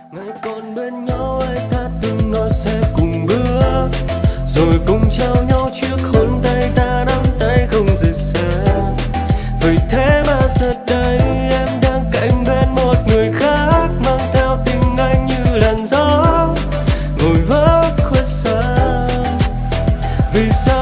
ngày còn bên nhau ai ta từng nói sẽ cùng bước, rồi cùng trao nhau chiếc hôn tay ta nắm tay không rời xa. Vậy thế mà giờ đây em đang cạnh bên một người khác, mang theo tình anh như làn gió ngồi vấp khuất xa. Vì sao